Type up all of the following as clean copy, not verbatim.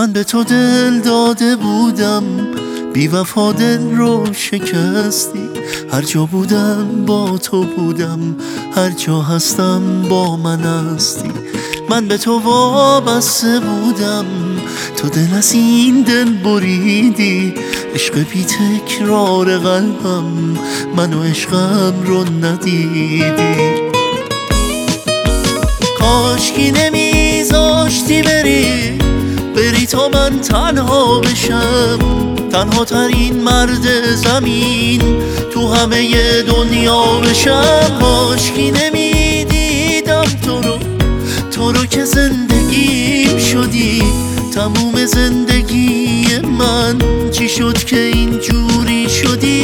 من به تو دل داده بودم، بی وفا دل رو شکستی. هر جا بودم با تو بودم، هر جا هستم با من هستی. من به تو وابسته بودم، تو دل از این دل بریدی. عشق بی تکرار قلبم، من و عشقم رو ندیدی. کاشکی نمیذاشتی بری تا من تنها بشم، تنها ترین مرد زمین تو همه دنیا بشم. کاشکی نمیدیدم تو رو که زندگیم شدی. تموم زندگی من چی شد که اینجوری شدی؟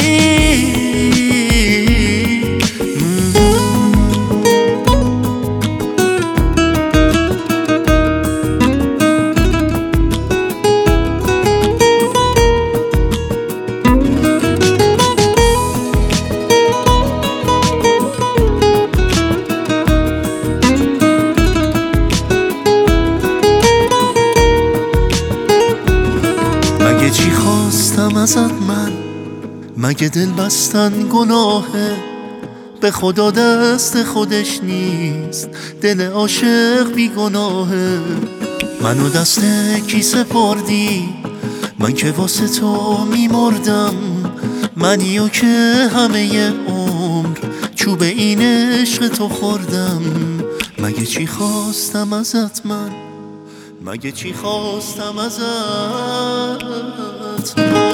مگه چی خواستم ازت من؟ مگه دل بستن گناهه؟ به خدا دست خودش نیست، دل عاشق بی گناهه. منو دست کی سپردی؟ من که واسه تو میمردم، منیو که همه عمر چوب این عشق تو خوردم. مگه چی خواستم ازت من؟ مگه چی خواستم ازت من؟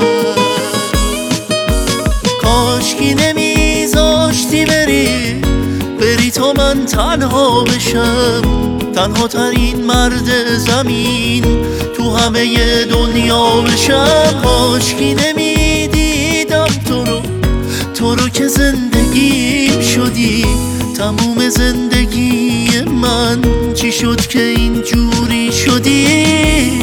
کاشکی نمیذاشتی بری تا من تنها بشم، تنها ترین مرد زمین تو همه دنیا بشم. کاشکی نمیدیدم تو رو که زندگیم شدی. تموم زندگی من چی شد که اینجوری شدی؟